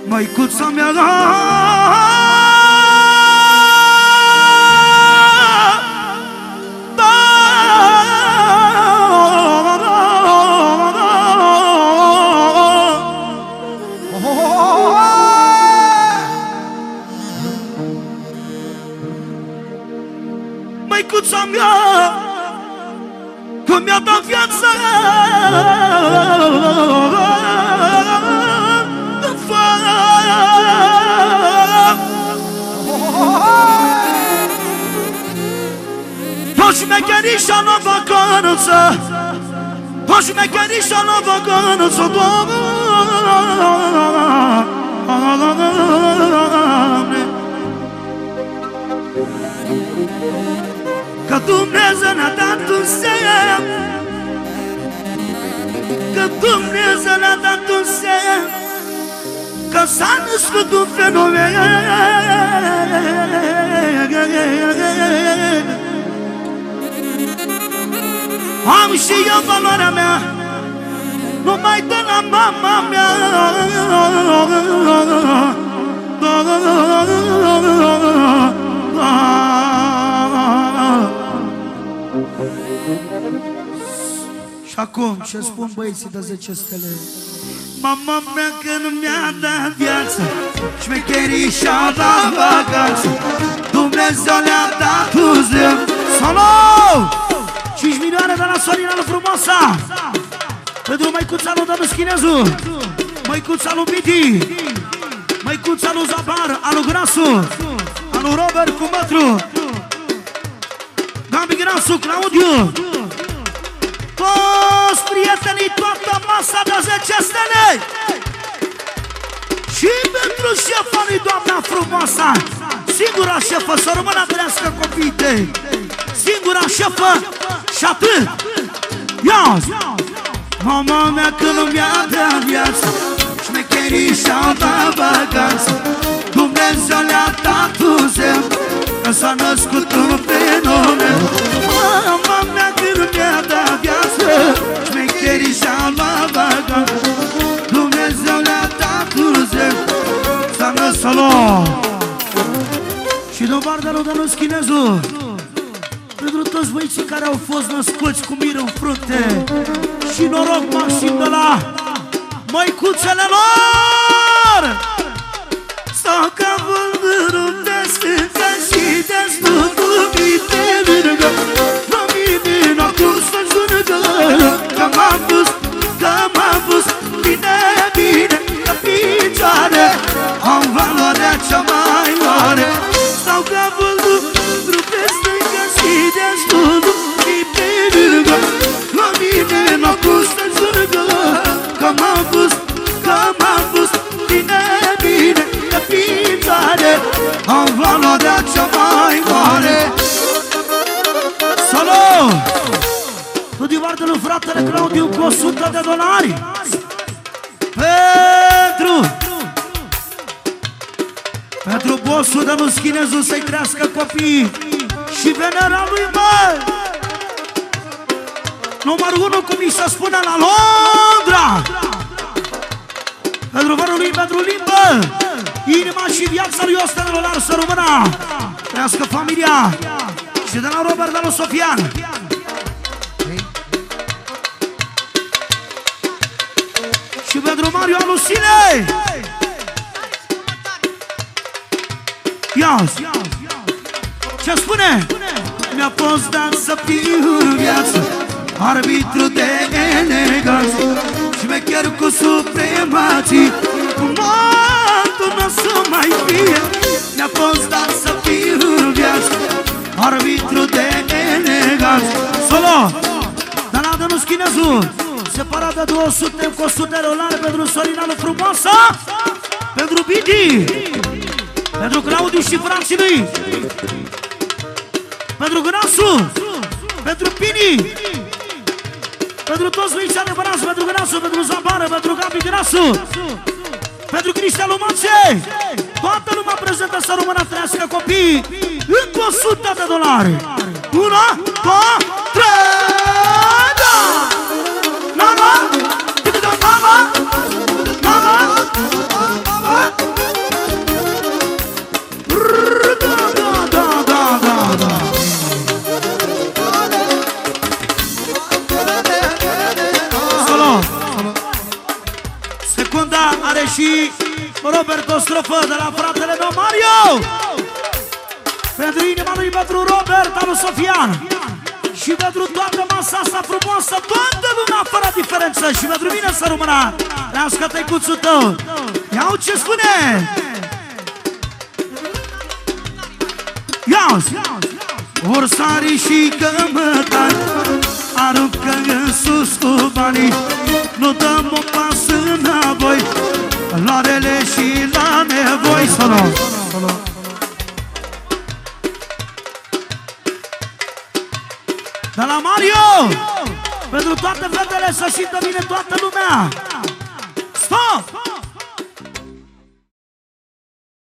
măicuța mea, măicuța mea, că mi-a dat viața în foc. Toți șmecherii și-a luat vacanță, toți șmecherii și-a luat vacanță, Doamne, că Dumnezeu ne-a dat un semn, că Dumnezeu ne-a dat un semn, că s-a născut un fenomen. Am și eu valoarea mea, numai de la mama mea. Și acum ce spun băieții de 10 stele? Mama mea că nu mi-a dat viață, șmecherii și-a dat vacanță, Dumnezeu le-a dat uzeu. Solo! 5 milioane de la Sorina lui Frumoasa, pentru măicuța lui Dănu Schinezu, măicuța lui Biti, măicuța lui Zabar, alu Grasu, alu Robert cu Mătru, Gabi Grasu, Claudiu, toți prietenii, toată masa de 10 stele. Și pentru șefa lui doamna Frumoasa, singura șefă, să rămână trească copiii tăi, singura șefă și atât. Ia-ți! Mama mea că nu mi-a dat viață, șmecherii și-au dat vacanță, Dumnezeu le-a dat uzeu, că s-a născut un fenomen. Mama mea că nu mi-a dat viață, șmecherii și-au dat vacanță, Dumnezeu le-a dat uzeu, s-a născut. Și doar de lui Dănu Schinezu, pentru toți băieții care au fost născuți cu mir în frunte, și noroc maxim de la măicuțele lor. Stau ca vândărul de stâncă și de stângul pe lângă, la mine n-a pus să zângă, că m-am pus bine, bine, că picioare am valoarea cea mai mare. Stau ca vândărul de stâncă și de stângul pe lângă, la mine n-a pus să zângă, că m-am pus bine, bine, că picioare am valoarea cea mai mare. Salut! Tu divartă lui fratele Claudiu cu $100 pentru bossul Dănu Schinezu, să-i crească copiii și venera lui, mă! Numărul 1, cum mi se spune la Londra, pentru vărul lui, pentru limbă, inima și viața lui $100 să rămână, crească familia. Și de la Robert, de la Sofian, și pentru Mario Alusine. Ia-ți! Ce spune? Mi-a fost dat să fiu în viață arbitru de eleganță, șmecher cu supremații, momentul n-o să mai fie. Mi-a fost dat să fiu în viață arbitru de eleganță. Solo! Dar la Dănu Schinezu, separat de 200 cu $100 pentru Sorina lui Frumoasa, pentru Biti, pentru Claudiu și frații lui, pentru Grasu, pentru Pini, pentru toți băieții adevărați, pentru Grasu, pentru Zabară, pentru Gabi Grasu, pentru Cristian Lumace, toată lumea prezentă să rămână trească copiii, încă $100. 1, 2, 3, da! Mama! Mama! Mama! ruda are și Robert o strofă de la fratele meu Mario. Pentru inima lui, pentru Robert, al lui Sofian. Și pentru toată masa asta frumoasă, toată lumea fără diferență. Și pentru mine să rămână. Trească tăicuțul tău. Iau ce spune. Ia-ți. Orsari și cămătari aruncă în sus cu banii. Nu dăm o pas înapoi la rele și la nevoi. Solo. De la Mario, pentru toate fetele să simtă bine toată lumea.